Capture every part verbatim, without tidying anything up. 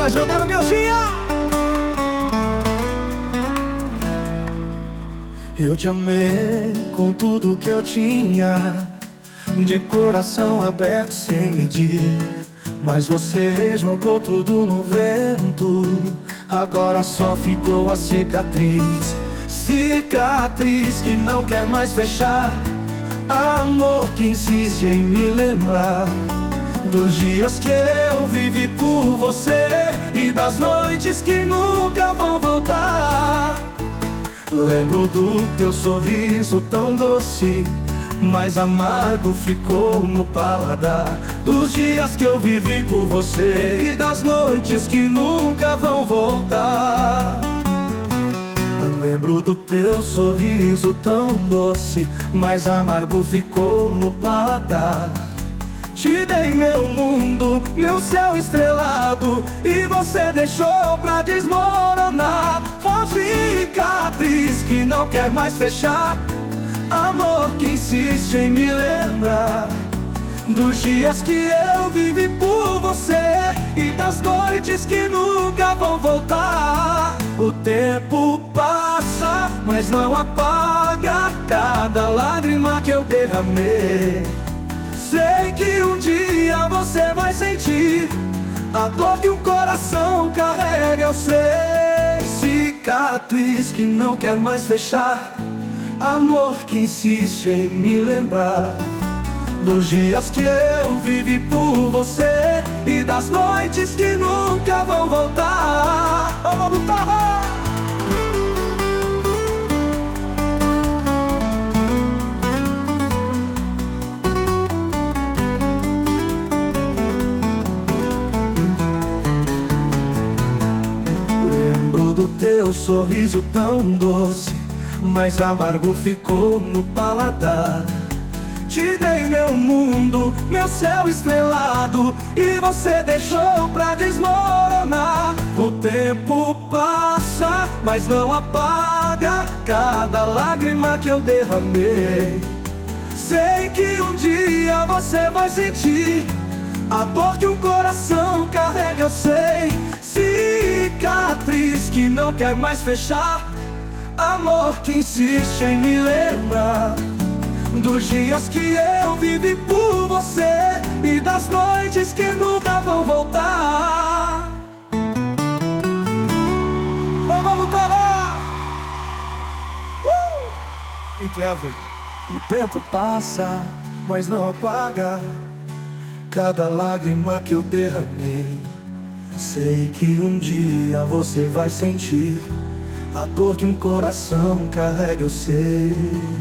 Tá jogando meu dia. Eu te amei com tudo que eu tinha, de coração aberto sem medir. Mas você jogou tudo no vento, agora só ficou a cicatriz. Cicatriz que não quer mais fechar, amor que insiste em me lembrar dos dias que eu vivi por você e das noites que nunca vão voltar. Lembro do teu sorriso tão doce, mas amargo ficou no paladar, dos dias que eu vivi por você e das noites que nunca vão voltar. Lembro do teu sorriso tão doce, mas amargo ficou no paladar. Te dei meu mundo, meu céu estrelado, e você deixou pra desmoronar. Uma cicatriz que não quer mais fechar, amor que insiste em me lembrar dos dias que eu vivi por você e das noites que nunca vão voltar. O tempo passa, mas não apaga cada lágrima que eu derramei. Sei que um dia você vai sentir a dor que o coração carrega, eu sei. Cicatriz que não quer mais fechar, amor que insiste em me lembrar dos dias que eu vivi por você e das noites que nunca vão voltar. Vamos lutar! Lembro do teu sorriso tão doce, mas amargo ficou no paladar. Te dei meu mundo, meu céu estrelado, e você deixou pra desmoronar. O tempo passa, mas não apaga cada lágrima que eu derramei. Sei que um dia você vai sentir a dor que o coração carrega, eu sei. Cicatriz que não quer mais fechar, amor que insiste em me lembrar dos dias que eu vivi por você e das noites que nunca vão voltar. Vamos parar! Uh! E Clever, o tempo passa, mas não apaga cada lágrima que eu derramei. Sei que um dia você vai sentir a dor que um coração carrega, eu sei.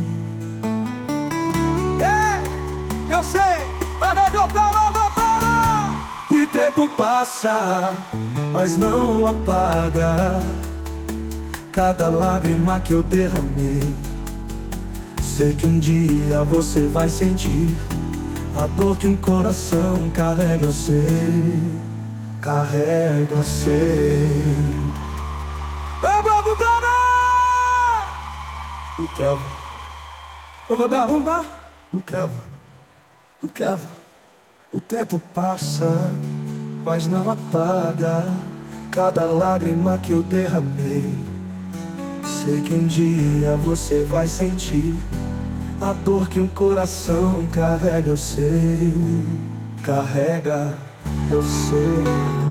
Eu sei, mas não para, não para. E tempo passa, mas não apaga cada lágrima que eu derramei. Sei que um dia você vai sentir a dor que um coração carrega, eu sei. Carrega, eu sei. Vamos para! O Kelvin, eu vou dar uma. O Kelvin, o Kelvin. O tempo passa, mas não apaga cada lágrima que eu derramei. Sei que um dia você vai sentir a dor que um coração carrega, eu sei. Carrega, eu sei.